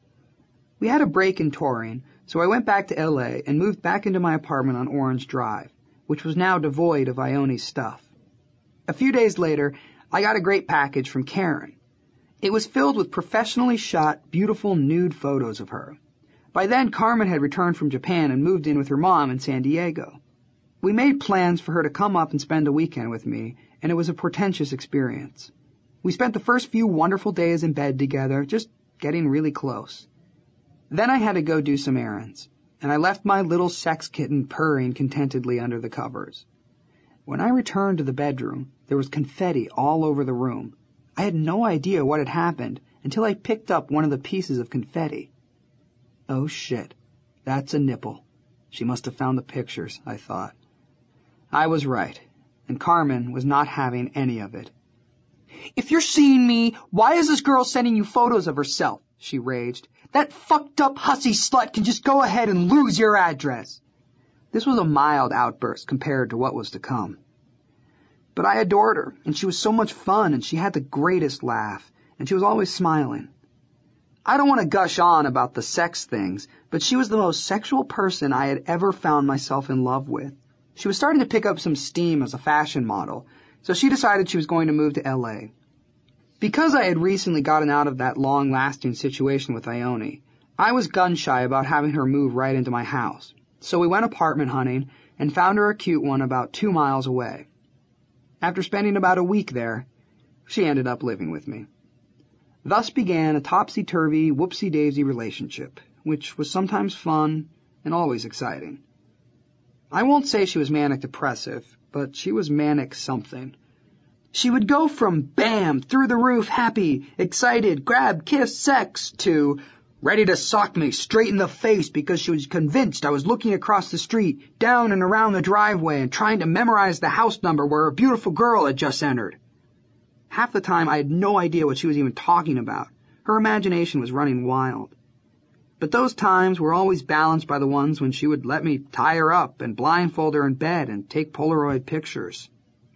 We had a break in touring, so I went back to L A and moved back into my apartment on Orange Drive, which was now devoid of Ione's stuff. A few days later, I got a great package from Karen. It was filled with professionally shot, beautiful nude photos of her. By then, Carmen had returned from Japan and moved in with her mom in San Diego. We made plans for her to come up and spend a weekend with me, and it was a portentous experience. We spent the first few wonderful days in bed together, just getting really close. Then I had to go do some errands, and I left my little sex kitten purring contentedly under the covers. When I returned to the bedroom, there was confetti all over the room. I had no idea what had happened until I picked up one of the pieces of confetti. Oh shit, that's a nipple. She must have found the pictures, I thought. I was right, and Carmen was not having any of it. "If you're seeing me, why is this girl sending you photos of herself?" she raged. "That fucked up hussy slut can just go ahead and lose your address." This was a mild outburst compared to what was to come. But I adored her, and she was so much fun, and she had the greatest laugh, and she was always smiling. I don't want to gush on about the sex things, but she was the most sexual person I had ever found myself in love with. She was starting to pick up some steam as a fashion model, so she decided she was going to move to L A. Because I had recently gotten out of that long-lasting situation with Ione, I was gun-shy about having her move right into my house, so we went apartment hunting and found her a cute one about two miles away. After spending about a week there, she ended up living with me. Thus began a topsy-turvy, whoopsie-daisy relationship, which was sometimes fun and always exciting. I won't say she was manic-depressive, but she was manic something. She would go from bam, through the roof, happy, excited, grab, kiss, sex, to ready to sock me straight in the face because she was convinced I was looking across the street, down and around the driveway, and trying to memorize the house number where a beautiful girl had just entered. Half the time I had no idea what she was even talking about. Her imagination was running wild. But those times were always balanced by the ones when she would let me tie her up and blindfold her in bed and take Polaroid pictures.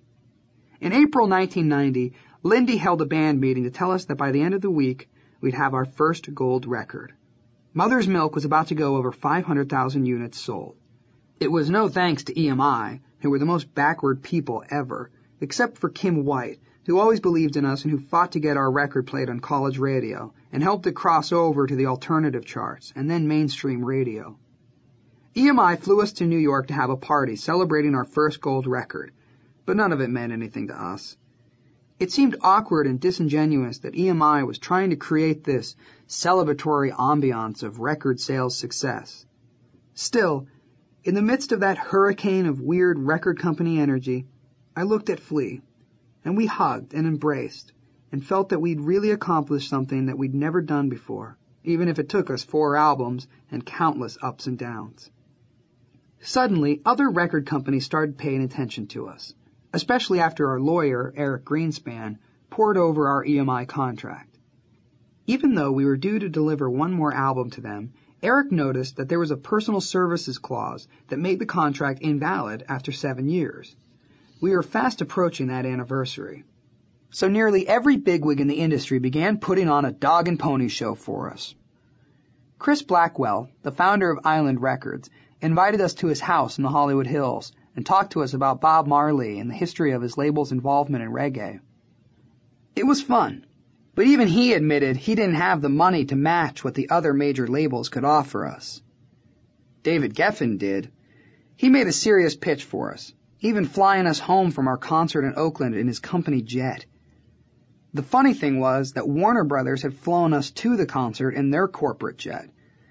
In April nineteen ninety, Lindy held a band meeting to tell us that by the end of the week, we'd have our first gold record. Mother's Milk was about to go over five hundred thousand units sold. It was no thanks to E M I, who were the most backward people ever, except for Kim White, who always believed in us and who fought to get our record played on college radio and helped it cross over to the alternative charts and then mainstream radio. E M I flew us to New York to have a party celebrating our first gold record, but none of it meant anything to us. It seemed awkward and disingenuous that E M I was trying to create this celebratory ambiance of record sales success. Still, in the midst of that hurricane of weird record company energy, I looked at Flea, and we hugged and embraced and felt that we'd really accomplished something that we'd never done before, even if it took us four albums and countless ups and downs. Suddenly, other record companies started paying attention to us, especially after our lawyer, Eric Greenspan, poured over our E M I contract. Even though we were due to deliver one more album to them, Eric noticed that there was a personal services clause that made the contract invalid after seven years. We were fast approaching that anniversary. So nearly every bigwig in the industry began putting on a dog and pony show for us. Chris Blackwell, the founder of Island Records, invited us to his house in the Hollywood Hills and talked to us about Bob Marley and the history of his label's involvement in reggae. It was fun, but even he admitted he didn't have the money to match what the other major labels could offer us. David Geffen did. He made a serious pitch for us, even flying us home from our concert in Oakland in his company jet. The funny thing was that Warner Brothers had flown us to the concert in their corporate jet.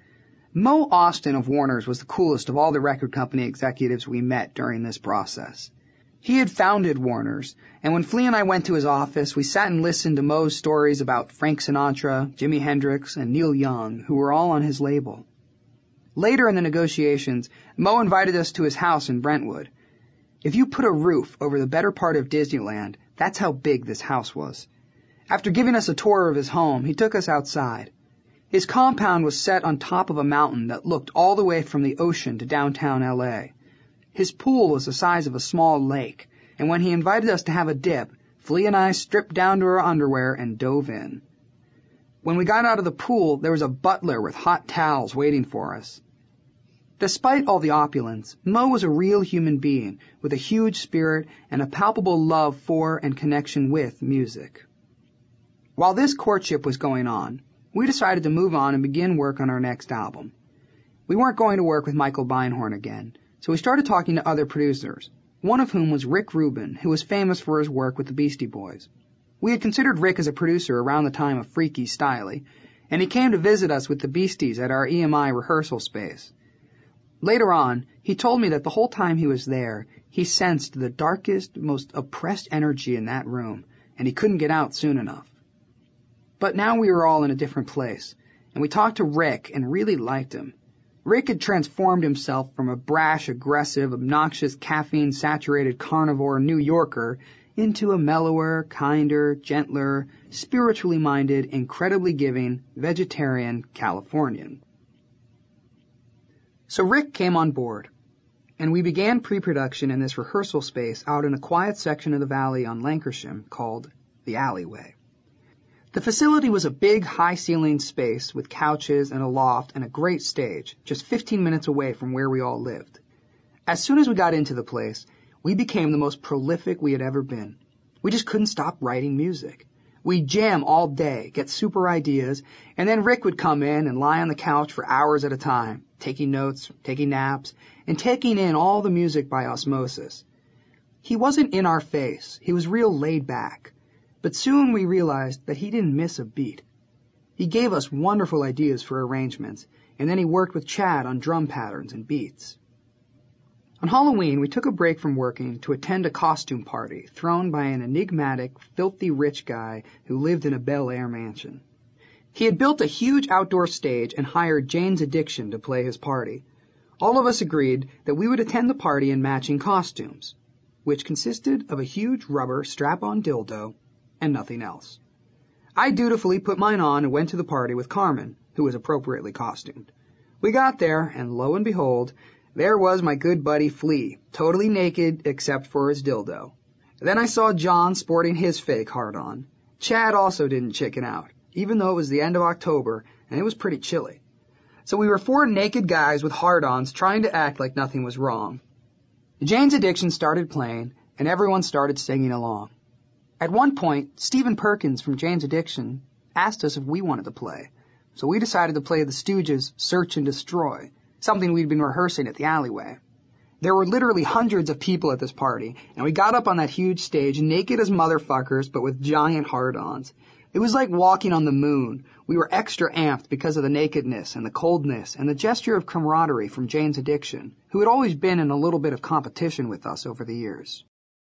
Mo Austin of Warner's was the coolest of all the record company executives we met during this process. He had founded Warner's, and when Flea and I went to his office, we sat and listened to Mo's stories about Frank Sinatra, Jimi Hendrix, and Neil Young, who were all on his label. Later in the negotiations, Mo invited us to his house in Brentwood. If you put a roof over the better part of Disneyland, that's how big this house was. After giving us a tour of his home, he took us outside. His compound was set on top of a mountain that looked all the way from the ocean to downtown L A. His pool was the size of a small lake, and when he invited us to have a dip, Flea and I stripped down to our underwear and dove in. When we got out of the pool, there was a butler with hot towels waiting for us. Despite all the opulence, Mo was a real human being with a huge spirit and a palpable love for and connection with music. While this courtship was going on, we decided to move on and begin work on our next album. We weren't going to work with Michael Beinhorn again, so we started talking to other producers, one of whom was Rick Rubin, who was famous for his work with the Beastie Boys. We had considered Rick as a producer around the time of Freaky Styley, and he came to visit us with the Beasties at our E M I rehearsal space. Later on, he told me that the whole time he was there, he sensed the darkest, most oppressed energy in that room, and he couldn't get out soon enough. But now we were all in a different place, and we talked to Rick and really liked him. Rick had transformed himself from a brash, aggressive, obnoxious, caffeine-saturated carnivore New Yorker into a mellower, kinder, gentler, spiritually minded, incredibly giving, vegetarian Californian. So Rick came on board, and we began pre-production in this rehearsal space out in a quiet section of the valley on Lankershim called the Alleyway. The facility was a big, high-ceilinged space with couches and a loft and a great stage, just fifteen minutes away from where we all lived. As soon as we got into the place, we became the most prolific we had ever been. We just couldn't stop writing music. We'd jam all day, get super ideas, and then Rick would come in and lie on the couch for hours at a time, taking notes, taking naps, and taking in all the music by osmosis. He wasn't in our face. He was real laid back. But soon we realized that he didn't miss a beat. He gave us wonderful ideas for arrangements, and then he worked with Chad on drum patterns and beats. On Halloween, we took a break from working to attend a costume party thrown by an enigmatic, filthy rich guy who lived in a Bel Air mansion. He had built a huge outdoor stage and hired Jane's Addiction to play his party. All of us agreed that we would attend the party in matching costumes, which consisted of a huge rubber strap-on dildo and nothing else. I dutifully put mine on and went to the party with Carmen, who was appropriately costumed. We got there, and lo and behold, there was my good buddy Flea, totally naked except for his dildo. Then I saw John sporting his fake hard-on. Chad also didn't chicken out, even though it was the end of October and it was pretty chilly. So we were four naked guys with hard-ons trying to act like nothing was wrong. Jane's Addiction started playing, and everyone started singing along. At one point, Stephen Perkins from Jane's Addiction asked us if we wanted to play, so we decided to play the Stooges' Search and Destroy, something we'd been rehearsing at the alleyway. There were literally hundreds of people at this party, and we got up on that huge stage naked as motherfuckers, but with giant hard-ons. It was like walking on the moon. We were extra amped because of the nakedness and the coldness and the gesture of camaraderie from Jane's Addiction, who had always been in a little bit of competition with us over the years.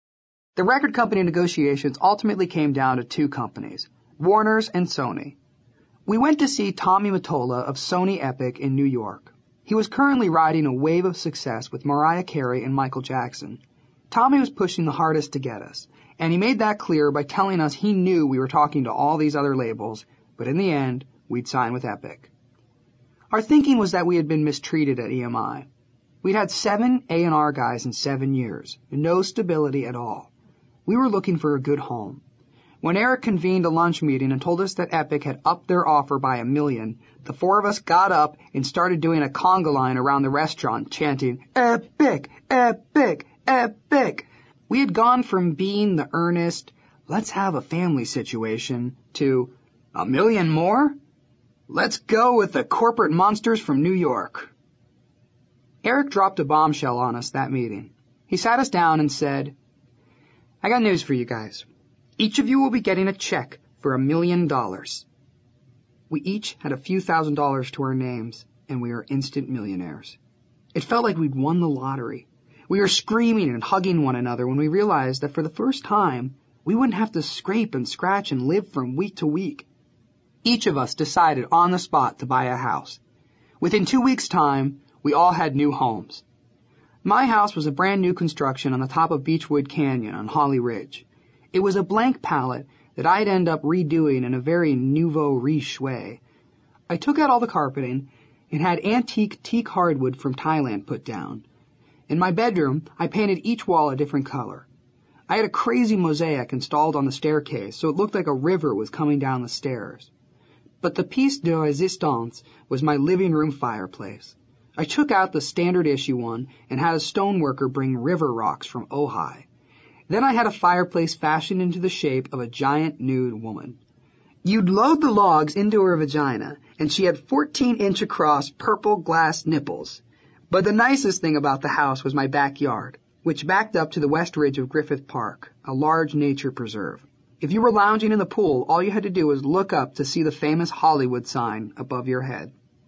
The record company negotiations ultimately came down to two companies, Warner's and Sony. We went to see Tommy Mottola of Sony Epic in New York. He was currently riding a wave of success with Mariah Carey and Michael Jackson. Tommy was pushing the hardest to get us, and he made that clear by telling us he knew we were talking to all these other labels, but in the end, we'd sign with Epic. Our thinking was that we had been mistreated at E M I. We'd had seven A and R guys in seven years, no stability at all. We were looking for a good home. When Eric convened a lunch meeting and told us that Epic had upped their offer by a million, the four of us got up and started doing a conga line around the restaurant, chanting, Epic! Epic! Epic! We had gone from being the earnest, let's have a family situation, to, a million more? Let's go with the corporate monsters from New York. Eric dropped a bombshell on us that meeting. He sat us down and said, I got news for you guys. Each of you will be getting a check for a million dollars. We each had a few thousand dollars to our names, and we were instant millionaires. It felt like we'd won the lottery. We were screaming and hugging one another when we realized that for the first time, we wouldn't have to scrape and scratch and live from week to week. Each of us decided on the spot to buy a house. Within two weeks' time, we all had new homes. My house was a brand new construction on the top of Beechwood Canyon on Holly Ridge. It was a blank palette that I'd end up redoing in a very nouveau riche way. I took out all the carpeting and had antique teak hardwood from Thailand put down. In my bedroom, I painted each wall a different color. I had a crazy mosaic installed on the staircase so it looked like a river was coming down the stairs. But the piece de resistance was my living room fireplace. I took out the standard issue one and had a stoneworker bring river rocks from Ojai. Then I had a fireplace fashioned into the shape of a giant nude woman. You'd load the logs into her vagina, and she had fourteen-inch across purple glass nipples. But the nicest thing about the house was my backyard, which backed up to the west ridge of Griffith Park, a large nature preserve. If you were lounging in the pool, all you had to do was look up to see the famous Hollywood sign above your head.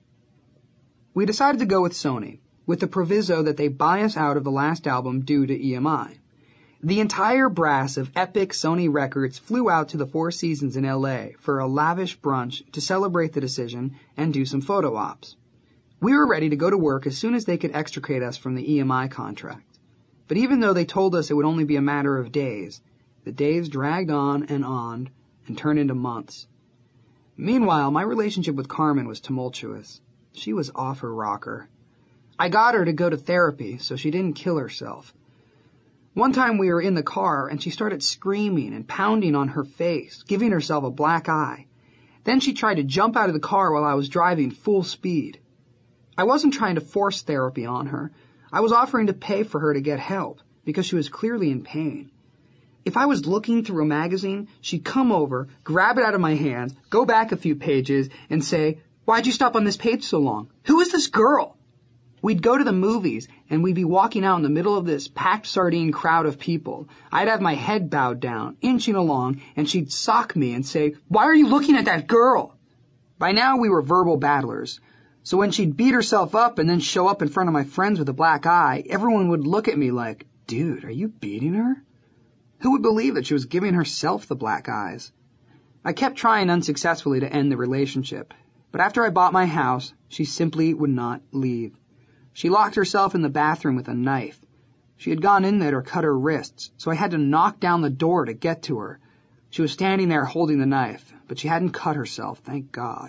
We decided to go with Sony, with the proviso that they buy us out of the last album due to E M I. The entire brass of Epic Sony Records flew out to the Four Seasons in L A for a lavish brunch to celebrate the decision and do some photo ops. We were ready to go to work as soon as they could extricate us from the E M I contract. But even though they told us it would only be a matter of days, the days dragged on and on and turned into months. Meanwhile, my relationship with Carmen was tumultuous. She was off her rocker. I got her to go to therapy so she didn't kill herself. One time we were in the car and she started screaming and pounding on her face, giving herself a black eye. Then she tried to jump out of the car while I was driving full speed. I wasn't trying to force therapy on her. I was offering to pay for her to get help because she was clearly in pain. If I was looking through a magazine, she'd come over, grab it out of my hands, go back a few pages, and say, "Why'd you stop on this page so long? Who is this girl?" We'd go to the movies, and we'd be walking out in the middle of this packed sardine crowd of people. I'd have my head bowed down, inching along, and she'd sock me and say, "Why are you looking at that girl?" By now we were verbal battlers, so when she'd beat herself up and then show up in front of my friends with a black eye, everyone would look at me like, "Dude, are you beating her?" Who would believe that she was giving herself the black eyes? I kept trying unsuccessfully to end the relationship, but after I bought my house, she simply would not leave. She locked herself in the bathroom with a knife. She had gone in there to cut her wrists, so I had to knock down the door to get to her. She was standing there holding the knife, but she hadn't cut herself, thank God.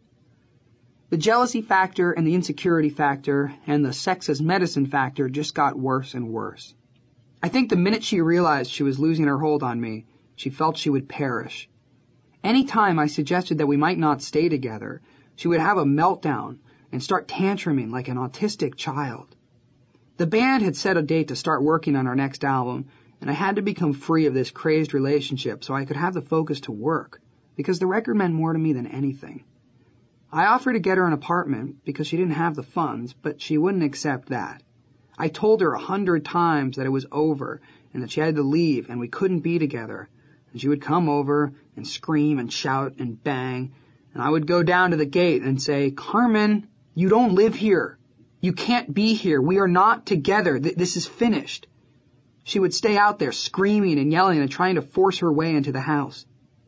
The jealousy factor and the insecurity factor and the sex as medicine factor just got worse and worse. I think the minute she realized she was losing her hold on me, she felt she would perish. Any time I suggested that we might not stay together, she would have a meltdown and start tantruming like an autistic child. The band had set a date to start working on our next album, and I had to become free of this crazed relationship so I could have the focus to work, because the record meant more to me than anything. I offered to get her an apartment because she didn't have the funds, but she wouldn't accept that. I told her a hundred times that it was over and that she had to leave and we couldn't be together, and she would come over and scream and shout and bang, and I would go down to the gate and say, "Carmen, you don't live here. You can't be here. We are not together. Th- this is finished." She would stay out there screaming and yelling and trying to force her way into the house.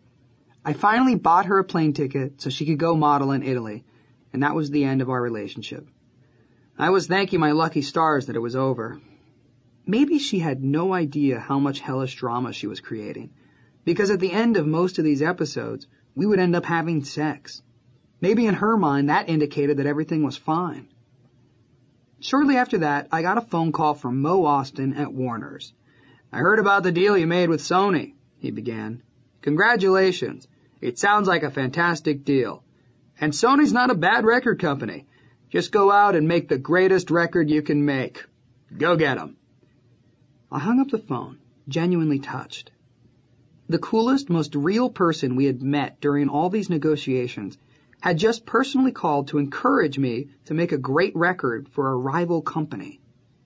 I finally bought her a plane ticket so she could go model in Italy, and that was the end of our relationship. I was thanking my lucky stars that it was over. Maybe she had no idea how much hellish drama she was creating, because at the end of most of these episodes, we would end up having sex. Maybe in her mind that indicated that everything was fine. Shortly after that, I got a phone call from Mo Austin at Warner's. "I heard about the deal you made with Sony," he began. "Congratulations. It sounds like a fantastic deal. And Sony's not a bad record company. Just go out and make the greatest record you can make. Go get 'em." I hung up the phone, genuinely touched. The coolest, most real person we had met during all these negotiations had just personally called to encourage me to make a great record for a rival company.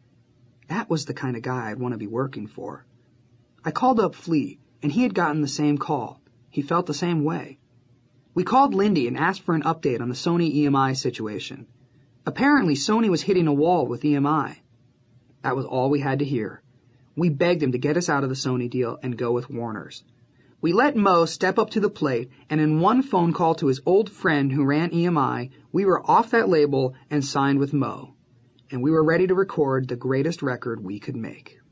That was the kind of guy I'd want to be working for. I called up Flea, and he had gotten the same call. He felt the same way. We called Lindy and asked for an update on the Sony E M I situation. Apparently, Sony was hitting a wall with E M I. That was all we had to hear. We begged him to get us out of the Sony deal and go with Warner's. We let Mo step up to the plate, and in one phone call to his old friend who ran E M I, we were off that label and signed with Mo. And we were ready to record the greatest record we could make.